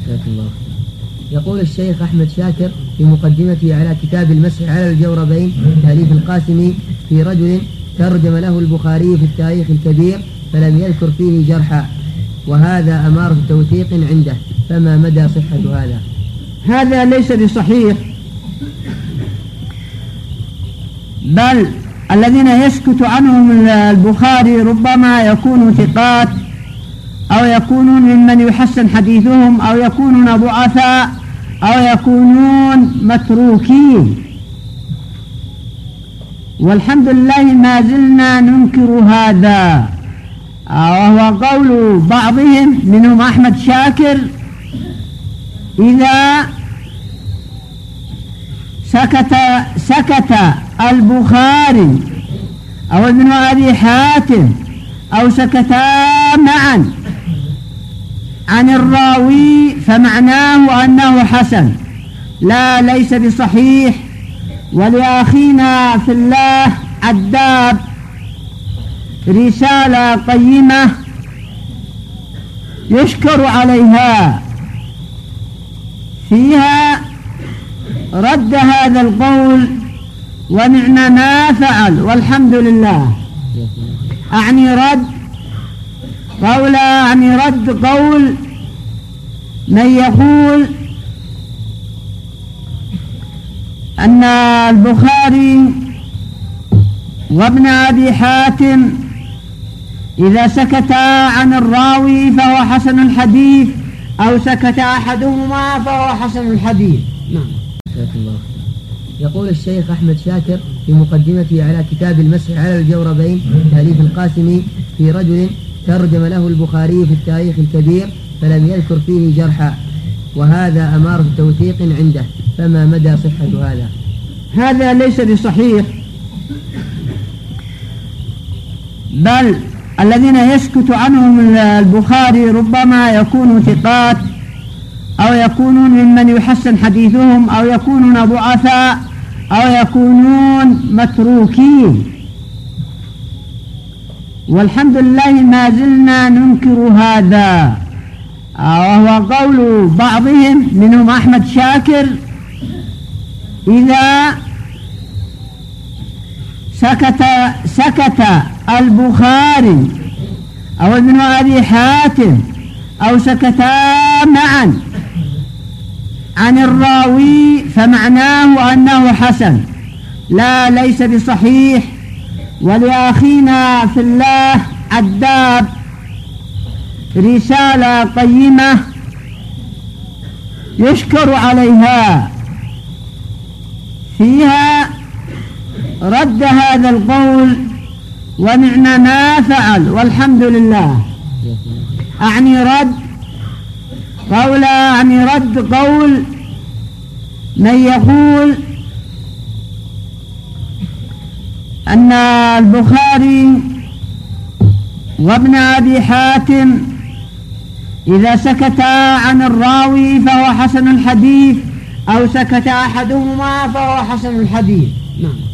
الله. يقول الشيخ أحمد شاكر في مقدمته على كتاب المسح على الجوربين تأليف القاسمي في رجل ترجم له البخاري في التاريخ الكبير فلم يذكر فيه جرحا، وهذا أمارة توثيق عنده، فما مدى صحة هذا؟ هذا ليس بصحيح، بل الذين يسكت عنهم البخاري ربما يكونوا ثقات أو يكونون ممن يحسن حديثهم أو يكونون ضعفاء أو يكونون متروكين، والحمد لله ما زلنا ننكر هذا. وهو قول بعضهم منهم أحمد شاكر: إذا سكت البخاري أو ابن أبي حاتم أو سكتا معا عن الراوي فمعناه أنه حسن. لا، ليس بصحيح. ولأخينا في الله عداب رسالة قيمة يشكر عليها، فيها رد هذا القول ونعم ما فعل والحمد لله. أعني رد قول من يقول أن البخاري وابن أبي حاتم إذا سكتا عن الراوي فهو حسن الحديث، أو سكت أحدهما فهو حسن الحديث. نعم. الله. يقول الشيخ أحمد شاكر في مقدمته على كتاب المسح على الجوربين تأليف القاسمي في رجل ترجم له البخاري في التاريخ الكبير فلم يذكر فيه جرحا، وهذا أمارة توثيق عنده، فما مدى صحة هذا؟ هذا ليس بصحيح، بل الذين يسكت عنهم البخاري ربما يكونوا ثقات أو يكونون ممن يحسن حديثهم أو يكونون ضعفاء أو يكونون متروكين، والحمد لله ما زلنا ننكر هذا. وهو قول بعضهم منهم أحمد شاكر: إذا سكت البخاري أو ابن أبي حاتم أو سكتا معا عن الراوي فمعناه أنه حسن. لا، ليس بصحيح. ولأخينا في الله عداب رسالة قيمة يشكر عليها، فيها رد هذا القول ونعم ما فعل والحمد لله. أعني رد قول من يقول أن البخاري وابن أبي حاتم إذا سكتا عن الراوي فهو حسن الحديث، أو سكت أحدهما فهو حسن الحديث. نعم.